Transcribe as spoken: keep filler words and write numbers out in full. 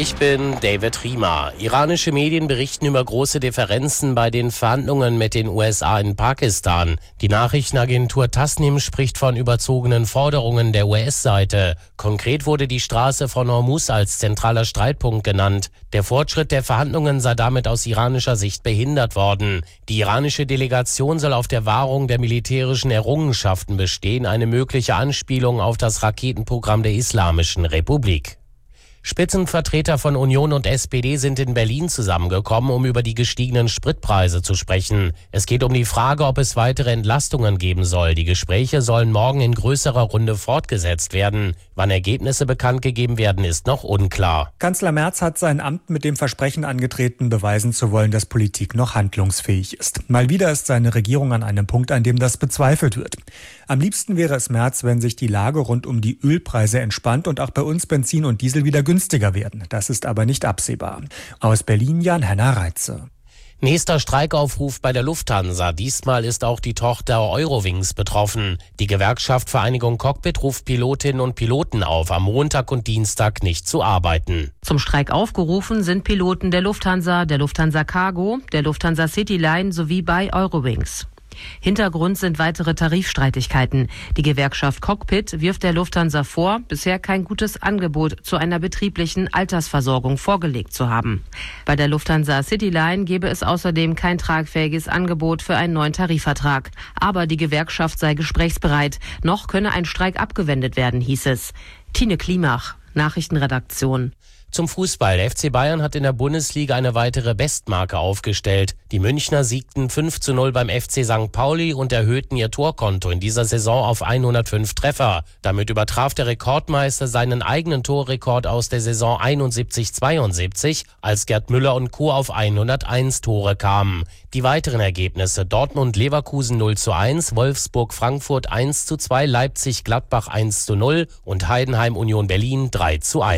Ich bin David Riemer. Iranische Medien berichten über große Differenzen bei den Verhandlungen mit den U S A in Pakistan. Die Nachrichtenagentur Tasnim spricht von überzogenen Forderungen der U S-Seite. Konkret wurde die Straße von Hormuz als zentraler Streitpunkt genannt. Der Fortschritt der Verhandlungen sei damit aus iranischer Sicht behindert worden. Die iranische Delegation soll auf der Wahrung der militärischen Errungenschaften bestehen, eine mögliche Anspielung auf das Raketenprogramm der Islamischen Republik. Spitzenvertreter von Union und S P D sind in Berlin zusammengekommen, um über die gestiegenen Spritpreise zu sprechen. Es geht um die Frage, ob es weitere Entlastungen geben soll. Die Gespräche sollen morgen in größerer Runde fortgesetzt werden. Wann Ergebnisse bekannt gegeben werden, ist noch unklar. Kanzler Merz hat sein Amt mit dem Versprechen angetreten, beweisen zu wollen, dass Politik noch handlungsfähig ist. Mal wieder ist seine Regierung an einem Punkt, an dem das bezweifelt wird. Am liebsten wäre es Merz, wenn sich die Lage rund um die Ölpreise entspannt und auch bei uns Benzin und Diesel wieder günstiger werden. Das ist aber nicht absehbar. Aus Berlin Jan-Henner Reitze. Nächster Streikaufruf bei der Lufthansa. Diesmal ist auch die Tochter Eurowings betroffen. Die Gewerkschaft Vereinigung Cockpit ruft Pilotinnen und Piloten auf, am Montag und Dienstag nicht zu arbeiten. Zum Streik aufgerufen sind Piloten der Lufthansa, der Lufthansa Cargo, der Lufthansa Cityline sowie bei Eurowings. Hintergrund sind weitere Tarifstreitigkeiten. Die Gewerkschaft Cockpit wirft der Lufthansa vor, bisher kein gutes Angebot zu einer betrieblichen Altersversorgung vorgelegt zu haben. Bei der Lufthansa Cityline gäbe es außerdem kein tragfähiges Angebot für einen neuen Tarifvertrag. Aber die Gewerkschaft sei gesprächsbereit. Noch könne ein Streik abgewendet werden, hieß es. Tine Klimach, Nachrichtenredaktion. Zum Fußball. Der F C Bayern hat in der Bundesliga eine weitere Bestmarke aufgestellt. Die Münchner siegten fünf zu null beim F C Sankt Pauli und erhöhten ihr Torkonto in dieser Saison auf hundertfünf Treffer. Damit übertraf der Rekordmeister seinen eigenen Torrekord aus der Saison einundsiebzig zweiundsiebzig, als Gerd Müller und Co. auf hunderteins Tore kamen. Die weiteren Ergebnisse: Dortmund-Leverkusen null zu eins, Wolfsburg-Frankfurt eins zu zwei, Leipzig-Gladbach eins zu null und Heidenheim-Union Berlin drei zu eins.